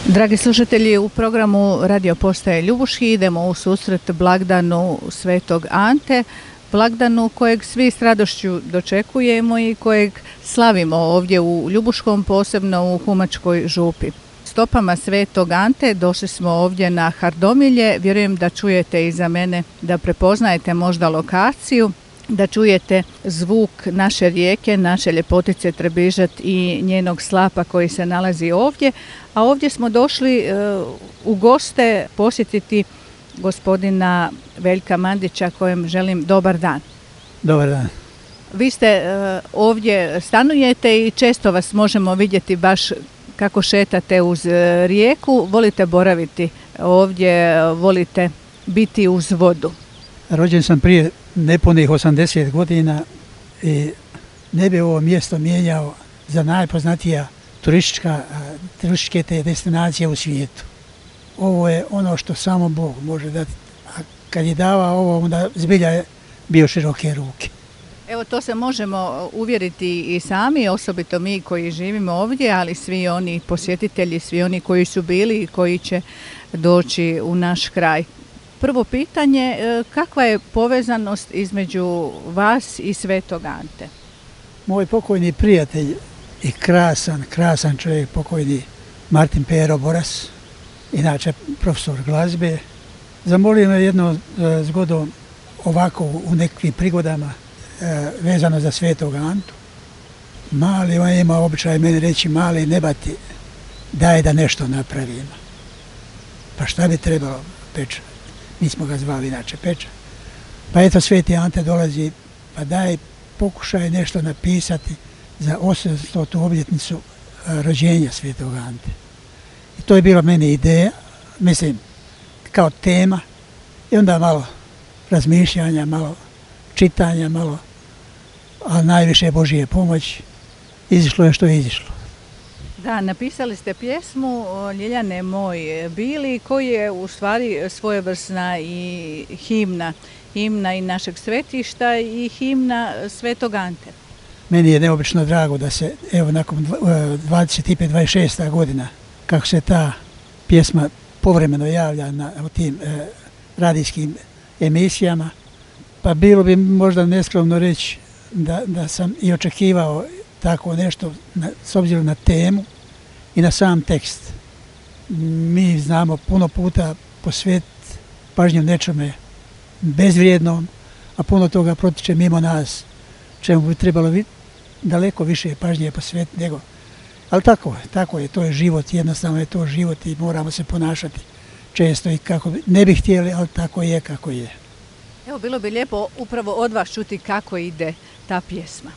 Dragi slušatelji, u programu Radio Postaje Ljubuški idemo u susret blagdanu Svetog Ante, blagdanu kojeg svi s radošću dočekujemo i kojeg slavimo ovdje u Ljubuškom, posebno u Humačkoj župi. Stopama Svetog Ante došli smo ovdje na Hardomilje, vjerujem da čujete iza mene, da prepoznajete možda lokaciju, da čujete zvuk naše rijeke, naše ljepotice Trebižat i njenog slapa koji se nalazi ovdje. A ovdje smo došli u goste posjetiti gospodina Veljka Mandića kojem želim dobar dan. Dobar dan. Vi ste ovdje stanujete i često vas možemo vidjeti baš kako šetate uz rijeku. Volite boraviti ovdje, volite biti uz vodu. Rođen sam prije nepunih 80 godina i ne bi ovo mjesto mijenjao za najpoznatija turističke te destinacije u svijetu. Ovo je ono što samo Bog može dati. A kad je davao ovo, onda zbilja je bio široke ruke. Evo, to se možemo uvjeriti i sami, osobito mi koji živimo ovdje, ali svi oni posjetitelji, svi oni koji su bili i koji će doći u naš kraj. Prvo pitanje, kakva je povezanost između vas i Svetog Ante? Moj pokojni prijatelj i krasan čovjek, pokojni Martin Pero Boras, inače profesor glazbe, zamolio me jednom zgodom ovako u nekakvim prigodama vezano za Svetog Antu. Mali, on ima običaj meni reći, mali nebati, daj da nešto napravimo. Pa šta bi trebalo, Peča? Mi smo ga zvali inače Peča. Pa eto, Sveti Ante dolazi, pa daj pokušaj nešto napisati za 800. obljetnicu rođenja Svetog Ante. I to je bila meni ideja, mislim, kao tema. I onda malo razmišljanja, malo čitanja, malo, a najviše Božije pomoći. Izišlo je što je izišlo. Da, napisali ste pjesmu Ljiljane moj bili, koji je u stvari svojevrsna i himna i našeg svetišta i himna Svetog Ante. Meni je neobično drago da se, evo, nakon 25-26 godina, kako se ta pjesma povremeno javlja na tim radijskim emisijama, pa bilo bi možda neskromno reći da sam i očekivao tako nešto s obzirom na temu i na sam tekst. Mi znamo puno puta posvetiti pažnju nečome bezvrijednom, a puno toga protiče mimo nas, čemu bi trebalo daleko više pažnje posvetiti nego. Ali tako je, to je život, jednostavno je to život i moramo se ponašati često i kako ne bi htjeli, ali tako je kako je. Evo, bilo bi lijepo upravo od vas čuti kako ide ta pjesma.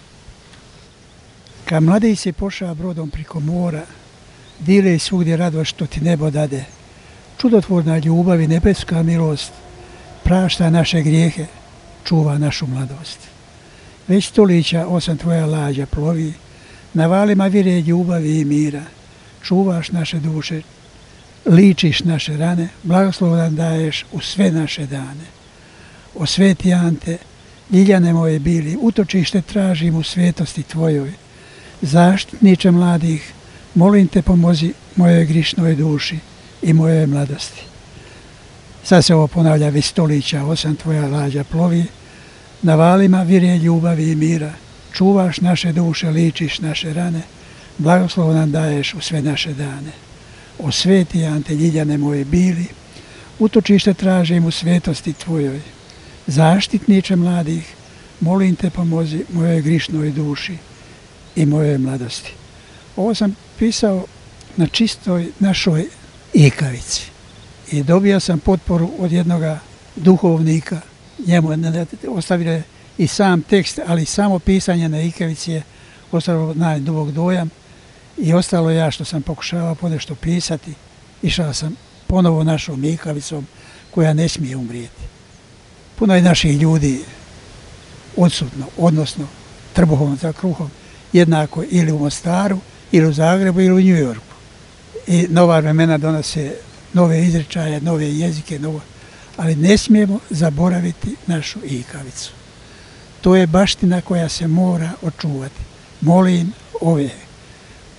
Kad mladić se poša brodom priko mora, dile svugdje radost što ti nebo dade. Čudotvorna ljubav i nebeska milost prašta naše grijehe, čuva našu mladost. Već stoljeća 8 tvoja lađa plovi, na valima vire ljubavi i mira. Čuvaš naše duše, ličiš naše rane, blagoslov nam daješ u sve naše dane. O Sveti Ante, Ljiljane moje bili, utočište tražim u svetosti tvojoj. Zaštitniče mladih, molim te pomozi mojoj grišnoj duši i mojoj mladosti. Sad se ovo ponavlja već stoljeća, 8 tvoja lađa plovi, na valima vire ljubavi i mira, čuvaš naše duše, ličiš naše rane, blagoslov nam daješ u sve naše dane. O Sveti Ante, Ljiljane moje bili, utočište tražim u svetosti tvojoj. Zaštitniče mladih, molim te pomozi mojoj grišnoj duši i mojoj mladosti. Ovo sam pisao na čistoj našoj ikavici i dobio sam potporu od jednog duhovnika. Njemu ostavio je i sam tekst, ali samo pisanje na ikavici je ostavilo najdubok dojam i ostalo ja što sam pokušavao ponešto pisati. Išao sam ponovo našom ikavicom koja ne smije umrijeti. Puno je naših ljudi odsutno, odnosno trbuhom za kruhom, jednako ili u Mostaru, ili u Zagrebu, ili u New Yorku. I nova vremena donose nove izrečaje, nove jezike, ali ne smijemo zaboraviti našu ikavicu. To je baština koja se mora očuvati. Molim ove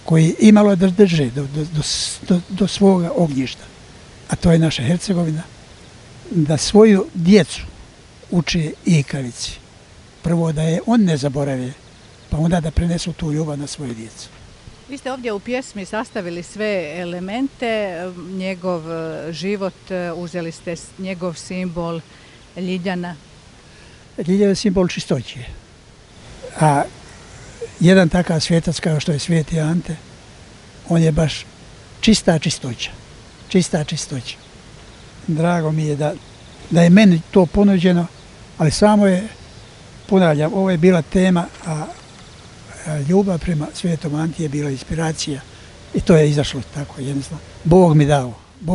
koji imalo da drže do svoga ognjišta, a to je naša Hercegovina, da svoju djecu uče ikavici. Prvo da je on ne zaborave, pa onda da prenesu tu ljubav na svoju djecu. Vi ste ovdje u pjesmi sastavili sve elemente, njegov život, uzeli ste njegov simbol Ljiljana. Ljiljan je simbol čistoće. A jedan takav svjetac kao što je Sveti Ante, on je baš čista čistoća. Čista čistoća. Drago mi je da je meni to ponuđeno, ali samo je, ponavljam, ovo je bila tema, a ljubav prema Svetom Anti je bila inspiracija i to je izašlo tako jednostavno. Bog mi dao.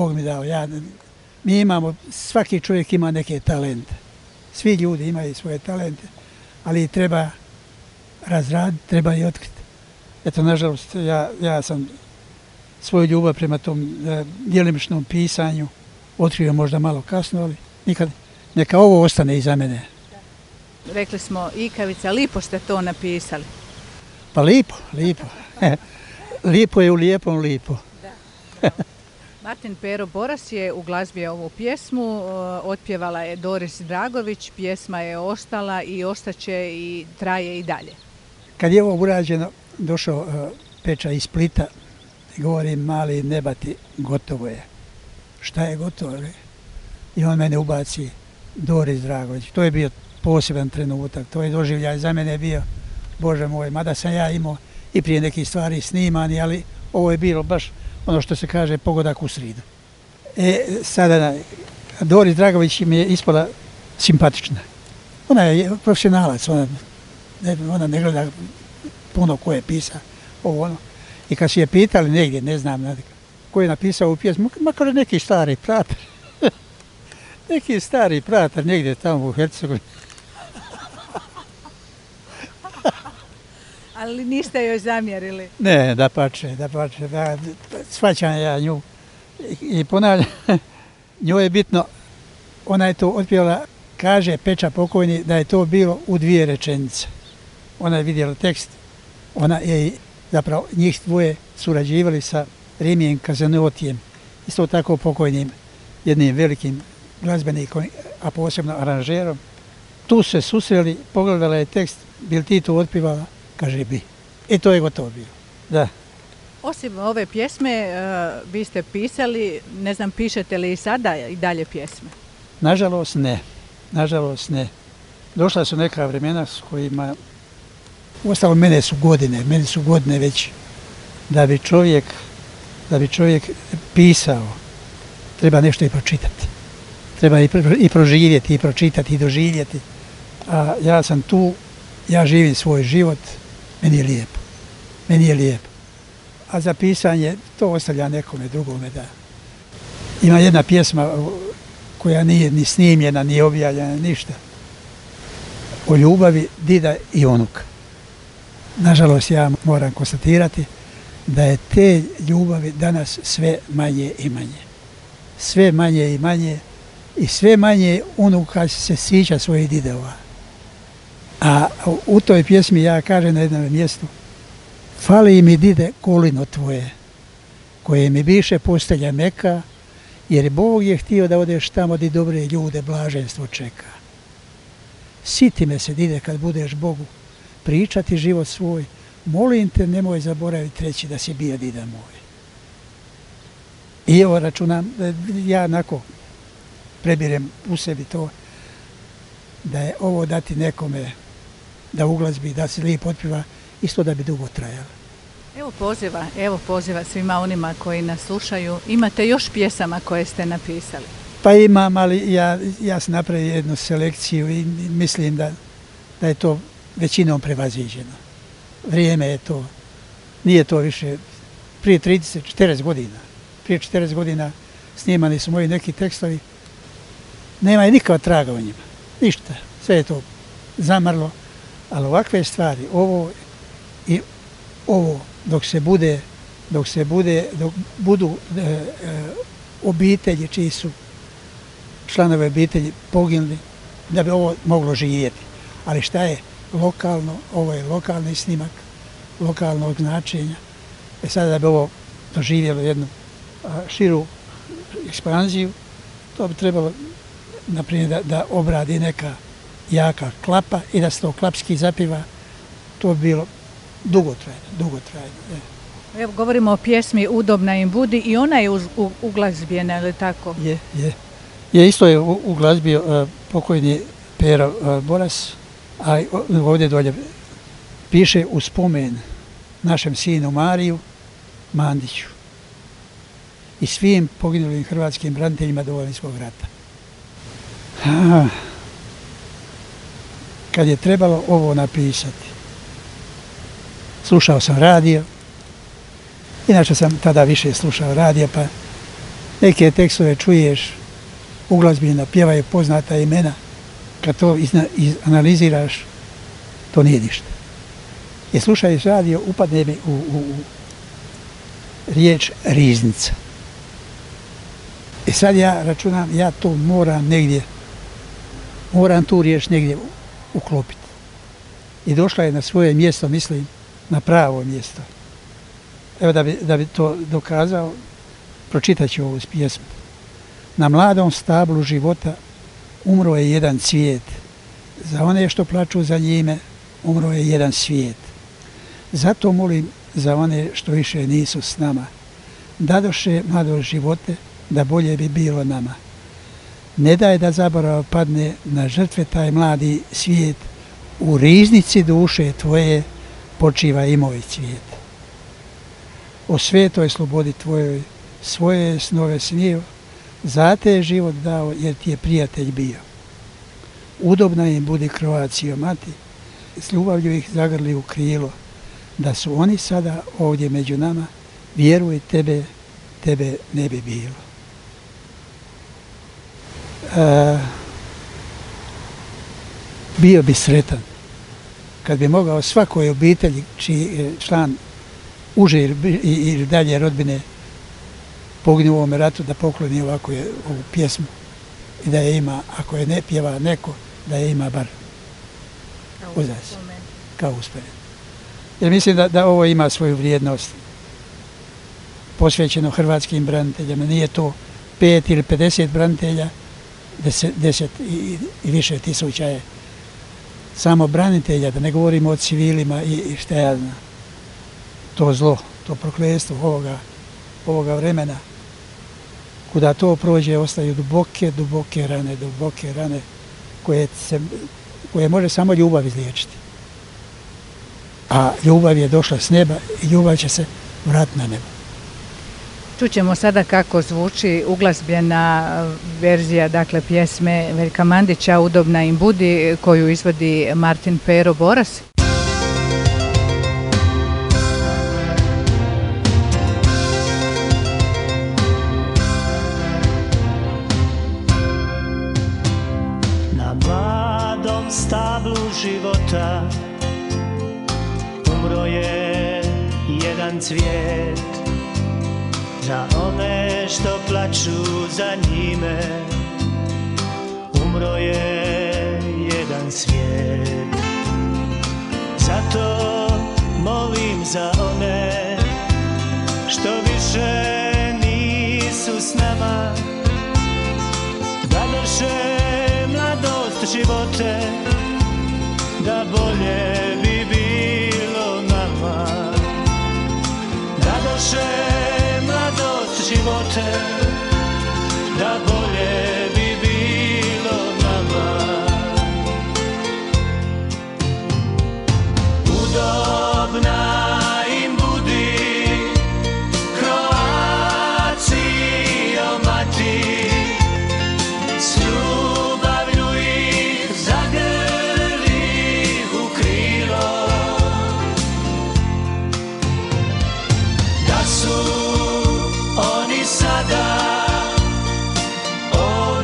Mi imamo, svaki čovjek ima neke talente. Svi ljudi imaju svoje talente, ali treba razraditi, treba i otkriti. Eto, nažalost, ja sam svoju ljubav prema tom djelimičnom pisanju otkrio možda malo kasno, ali nikad, neka ovo ostane iza mene. Rekli smo ikavica, lipo ste to napisali. Pa lipo. Lipo je u lijepom lipo. Martin Pero Boras je uglazbio ovu pjesmu, otpjevala je Doris Dragović, pjesma je ostala i ostaće i traje i dalje. Kad je ovo urađeno, došao Peča iz Splita i govori, mali nebati, gotovo je. Šta je gotovo? I on mene ubaci Doris Dragović. To je bio poseban trenutak, to je doživljaj za mene bio, Bože moj, mada sam ja imao i prije nekih stvari snimani, ali ovo je bilo baš ono što se kaže pogodak u sridu. Sada Doris Dragović mi je ispala simpatična. Ona je profesionalac, ona ne gleda puno ko je pisao ovo ono. I kad su je pitali negdje, ne znam, ko je napisao u pjesmu, makar neki stari pratar. Neki stari pratar negdje tamo u Hercegovini. Ali niste joj zamjerili? Ne, dapače, shvaćam ja nju. I ponavljam, njoj je bitno, ona je to otpjevala, kaže Peča pokojni, da je to bilo u 2 rečenice. Ona je vidjela tekst, ona je zapravo njih dvoje surađivali sa Rimijem Kazanotijem, isto tako pokojnim, jednim velikim glazbenikom, a posebno aranžerom. Tu se susreli, pogledala je tekst, bil ti to otpjevala? Kaže bi. I to je gotovo bilo. Da. Osim ove pjesme, vi ste pisali, ne znam, pišete li i sada i dalje pjesme? Nažalost ne. Došla su neka vremena s kojima, uostalom mene su godine već, da bi čovjek pisao, treba nešto i pročitati. Treba i proživjeti, i pročitati, i doživjeti. A ja sam tu, ja živim svoj život, meni je lijepo. A za pisanje to ostavlja nekome drugome da. Ima jedna pjesma koja nije ni snimljena, ni objavljena, ništa. O ljubavi dida i unuka. Nažalost, ja moram konstatirati da je te ljubavi danas sve manje i manje. Sve manje i manje i sve manje unuka se sjeća svojih didova. A u toj pjesmi ja kažem na jednom mjestu, fali mi dide kolino tvoje, koje mi biše postelja meka, jer Bog je htio da odeš tamo gdje dobre ljude blaženstvo čeka. Siti me se, dide, kad budeš Bogu pričati život svoj, molim te, nemoj zaboraviti reći da si bio dida moj. I evo računam, ja onako prebirem u sebi to, da je ovo dati nekome da uglazbi, da se lijepo otpjeva, isto da bi dugo trajalo. Evo poziva svima onima koji nas slušaju. Imate još pjesama koje ste napisali? Pa imam, ali ja sam napravio jednu selekciju i mislim da je to većinom prevaziđeno. Vrijeme je to, nije to više, prije 30-40 godina. Prije 40 godina snimani su moji neki tekstovi. Nema je nikakva traga u njima. Ništa. Sve je to zamrlo. Ali ovakve stvari, ovo dok budu obitelji čiji su članovi obitelji poginuli, da bi ovo moglo živjeti. Ali šta je lokalno, ovo je lokalni snimak, lokalnog značenja. Sada da bi ovo doživjelo jednu širu ekspanziju, to bi trebalo, na primjer, da obradi neka jaka klapa i da se to klapski zapiva. To bi bilo dugotrajno. Evo, govorimo o pjesmi Udobna im budi i ona je uglazbljena, je li tako? Je, isto je uglazbio pokojni Pero Boras, a ovdje dolje piše u spomen našem sinu Mariju Mandiću i svim poginulim hrvatskim braniteljima Domovinskog rata. Kad je trebalo ovo napisati, slušao sam radio, inače sam tada više slušao radio, pa neke tekstove čuješ, uglazbljena, pjevaju poznata imena, kad to analiziraš, to nije ništa. I slušajuć radio, upadne mi u riječ riznica. I sad ja računam, ja to moram tu riječ negdje uklopiti. I došla je na svoje mjesto, mislim, na pravo mjesto. Evo da bi to dokazao, pročitat ću ovu pjesmu. Na mladom stablu života umro je jedan cvijet. Za one što plaču za njime, umro je jedan svijet. Zato molim za one što više nisu s nama. Dadoše mladost živote, da bolje bi bilo nama. Ne daj da zaborav padne na žrtve taj mladi svijet. U riznici duše tvoje počiva i moj cvijet. O svetoj slobodi tvojoj svoje snove snio, za te je život dao jer ti je prijatelj bio. Udobna im budi Croatio mati, s ljubavlju ih zagrli u krilo, da su oni sada ovdje među nama, vjeruj tebe ne bi bilo. Bio bi sretan kad bi mogao svakoj obitelji čiji član uže ili dalje rodbine poginuo u ovome ratu da pokloni ovako ovu pjesmu i da je ima, ako je ne pjeva neko, da je ima bar uzas, kao uspomenu. Jer mislim da ovo ima svoju vrijednost posvećeno hrvatskim braniteljima. Nije to 5 ili 50 branitelja, 10 i više tisuća je samo branitelja, da ne govorimo o civilima i šta ja znam. To zlo, to prokletstvo ovoga vremena, kuda to prođe, ostaju duboke rane koje može samo ljubav izliječiti. A ljubav je došla s neba i ljubav će se vratiti na nebo. Čućemo sada kako zvuči uglazbljena verzija, dakle, pjesme Veljka Mandića Udobna im budi, koju izvodi Martin Pero Boras. Na mladom stablu života umro je jedan cvijet. Za one što plaču za njime, umro je jedan svijet. Zato molim za one što više nisu s nama, dadoše mladost živote, da bolje bi bilo nama. Dadoše živote, da bolje bi bilo nama. Udobna im budi Croatio mati, s ljubavlju ih zagrli u krilo, da su oni sada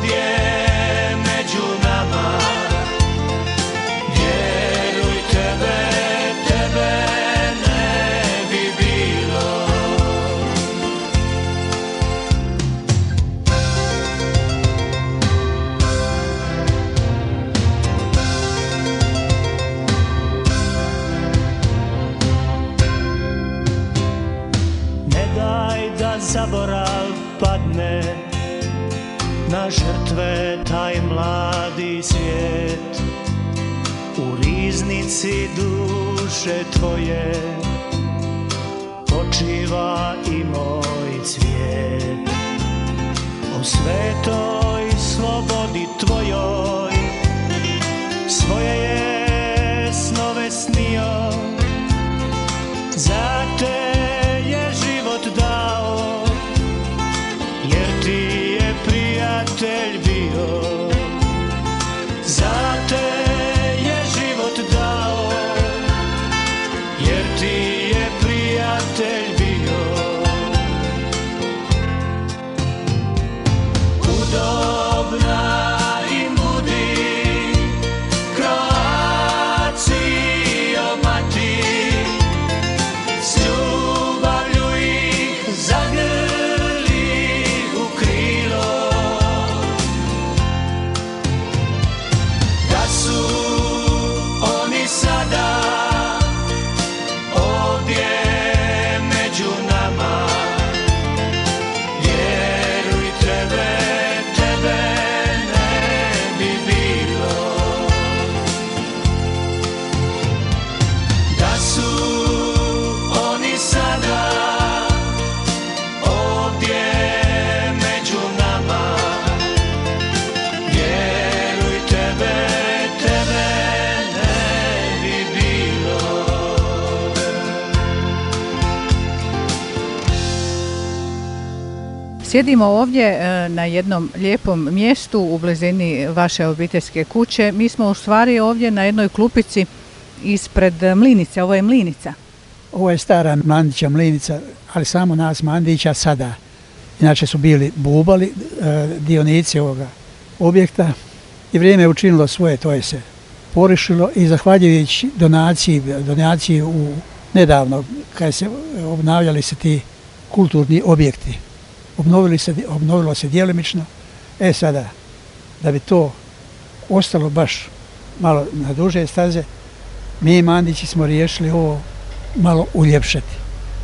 padne na žrtve taj mladi svijet. U riznici duše tvoje počiva i moj cvijet. O svetoj slobodi tvojoj svoje je snove snio, za te je život dao, jer ti je prijatelj bio. Za te je život dao, jer ti je prijatelj bio. Udobna im budi, Kroacijo mati, s ljubavlju ih zagrli u krilo. Da su oni sada ovdje među nama, vjeruj tebe ne bi bilo. Da su oni sada ovdje među nama, vjeruj tebe ne bi bilo. Sjedimo ovdje na jednom lijepom mjestu u blizini vaše obiteljske kuće. Mi smo u stvari ovdje na jednoj klupici ispred mlinice. Ovo je mlinica. Ovo je stara Mandića mlinica, ali samo nas Mandića sada. Inače su bili bubali, dionici ovoga objekta i vrijeme je učinilo svoje, to je se porišilo i zahvaljujući donaciji u nedavno, kada se obnavljali se ti kulturni objekti, obnovilo se djelomično. Sada, da bi to ostalo baš malo na duže staze, mi Mandići smo riješili ovo malo uljepšati.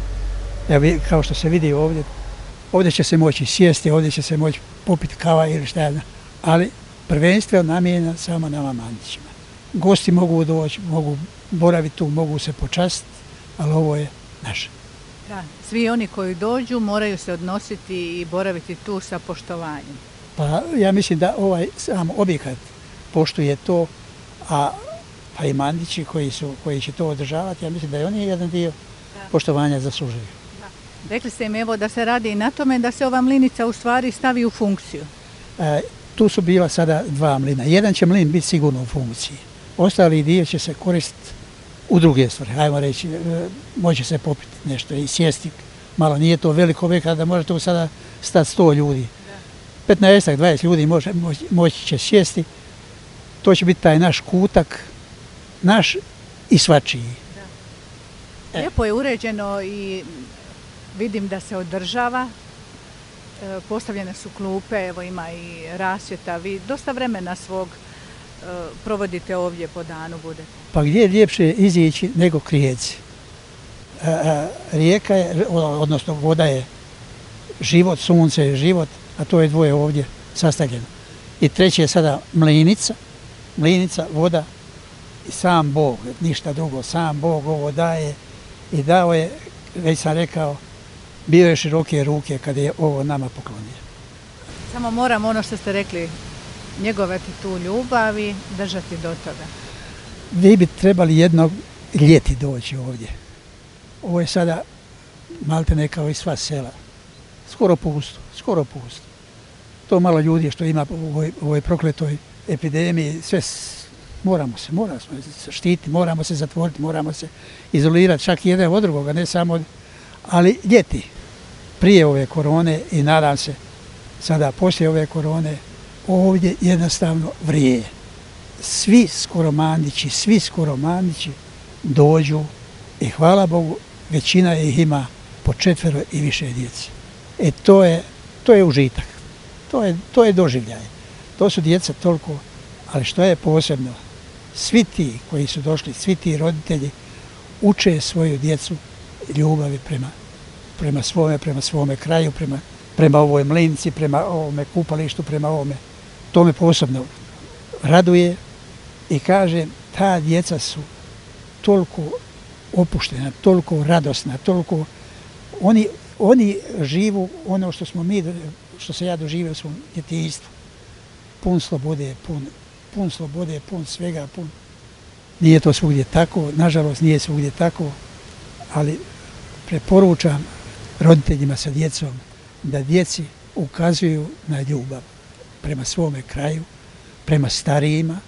Kao što se vidi ovdje će se moći sjesti, ovdje će se moći popiti kava ili šta ja znam, ali prvenstveno namijenjena samo nama Mandićima. Gosti mogu doći, mogu boraviti tu, mogu se počastiti, ali ovo je naše. Da, svi oni koji dođu moraju se odnositi i boraviti tu sa poštovanjem. Pa ja mislim da ovaj sam objekat poštuje to, pa i Mandići koji će to održavati, ja mislim da je oni jedan dio poštovanja zaslužuju. Rekli ste im evo da se radi i na tome da se ova mlinica u stvari stavi u funkciju. Tu su bila sada dva mlina. Jedan će mlin biti sigurno u funkciji. Ostali dio će se koristiti u druge stvari. Hajmo reći, može se popiti nešto i sjesti. Malo nije to veliko objekat da može tu sada stati 100 ljudi. 15-20 ljudi moći će sjesti. To će biti taj naš kutak, naš i svačiji. Lijepo je uređeno i vidim da se održava. Postavljene su klupe, evo ima i rasvjeta. Vi dosta vremena svog provodite ovdje po danu budete. Pa gdje je ljepše izići nego k rijeci? Rijeka je, odnosno voda je život, sunce je život, a to je dvoje ovdje sastavljeno. I treće je sada mlinica, voda i sam Bog, ništa drugo, sam Bog ovo daje i dao je, već sam rekao, bio je široke ruke kada je ovo nama poklonio. Samo moram ono što ste rekli, njegovati tu ljubav i držati do toga. Vi bi trebali jednog ljeti doći ovdje. Ovo je sada maltene kao i sva sela. Skoro pusto. To malo ljudi što ima u ovoj prokletoj epidemiji, sve moramo se štititi, moramo se zatvoriti, moramo se izolirati, čak i jedan od drugoga, ne samo, ali ljeti, prije ove korone i nadam se sada poslije ove korone, ovdje jednostavno vrije. Svi skoro Mandići dođu i hvala Bogu, većina ih ima po 4 i više djece. To je užitak, to je doživljaj. To su djeca toliko, ali što je posebno, svi ti koji su došli, svi ti roditelji uče svoju djecu ljubavi prema svome kraju, prema prema ovoj mlinci, prema ovome kupalištu, prema ovome. To me posebno raduje i kažem, ta djeca su toliko opuštena, toliko radosna, toliko oni živu ono što smo mi, što se ja doživio u svom djetinjstvu. Pun slobode, pun slobode, pun svega, pun. Nije to svugdje tako, nažalost nije svugdje tako, ali preporučam roditeljima sa djecom da djeci ukazuju na ljubav prema svome kraju, prema starijima,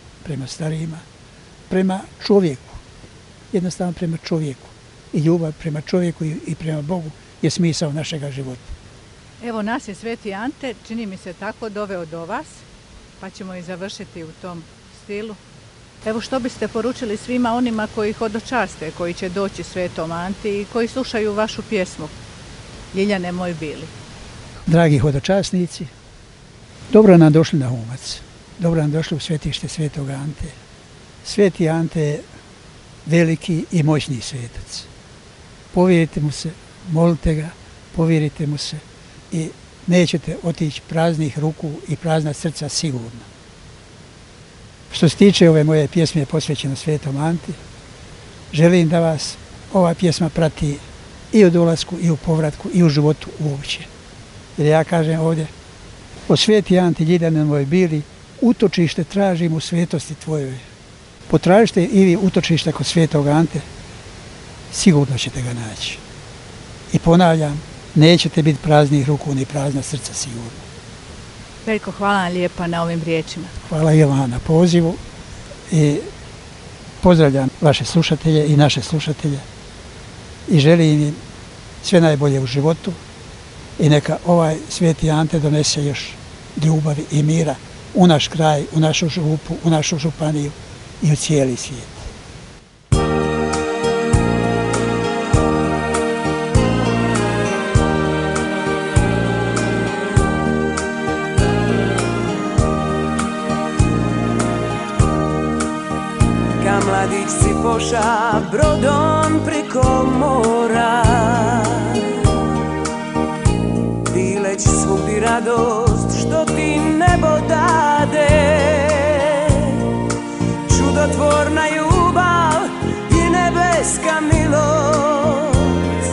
prema čovjeku, jednostavno prema čovjeku. I ljubav prema čovjeku i prema Bogu je smisao našega života. Evo nas je Sveti Ante, čini mi se tako, doveo do vas, pa ćemo i završiti u tom stilu. Evo što biste poručili svima onima koji hodočaste, koji će doći Svetom Anti i koji slušaju vašu pjesmu Ljiljane moj bili. Dragi hodočasnici, dobro nam došli na Humac, dobro nam došli u svetište Svetog Ante. Sveti Ante je veliki i moćni svetac. Povjerite mu se, molite ga, povjerite mu se i nećete otići praznih ruku i prazna srca sigurno. Što se tiče ove moje pjesme posvećene Svetom Anti, želim da vas ova pjesma prati i u dolasku, i u povratku, i u životu uopće. Jer ja kažem ovdje, o Sveti Anti Ljiljane moj bili, utočište tražim u svetosti tvojoj. Potražite i vi utočište kod Svetog Ante, sigurno ćete ga naći. I ponavljam, nećete biti praznih ruku ni prazna srca sigurno. Veljko, hvala vam lijepa na ovim riječima. Hvala i vama na pozivu i pozdravljam vaše slušatelje i naše slušatelje i želim im sve najbolje u životu i neka ovaj Sveti Ante donese još ljubavi i mira u naš kraj, u našu župu, u našu županiju i u cijeli svijet. Mladić si poša brodom preko mora, dileć svugdje radost što ti nebo dade. Čudotvorna ljubav i nebeska milost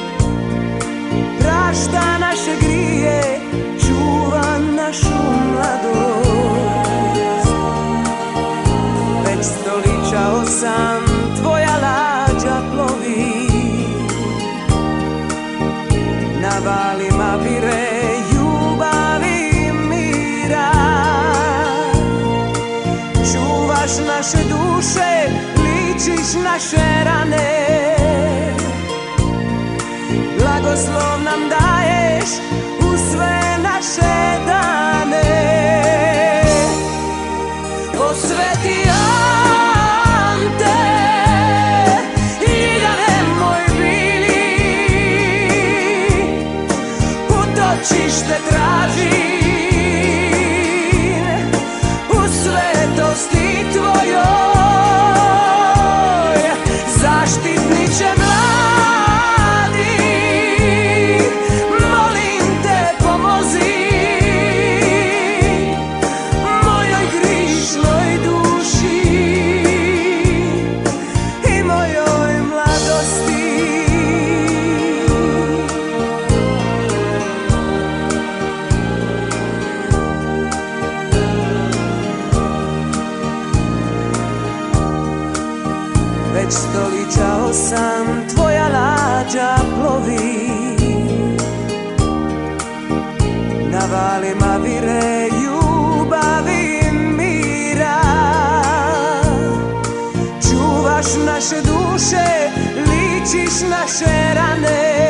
prašta naše grije, čuva našu mladost. Već stoličao sam, tvoja lađa plovi, na valima vire ljubavi i mira. Čuvaš naše duše, ličiš naše rane, blagoslov nam daješ u sve naše dane. O Sveti Ante, Ljiljane moj bili, utočište tražim u svetosti tvojoj, zaštitniče mladi, molim te pomozi mojoj grišnoj duši i mojoj mladosti. Već stoličao sam, tvoja lađa plovi, na valima vire ljubavi i mira. Čuvaš naše duše, ličiš naše rane,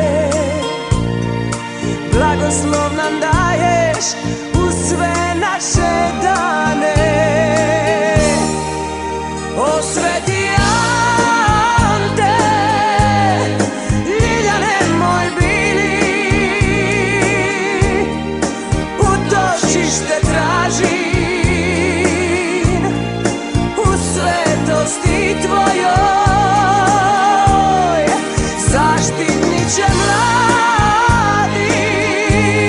blagoslov nam daješ u sve naše dane. O Sveti Ante, Ljiljane moj bili, utočište tražim u svetosti tvojoj, zaštitniče mladi,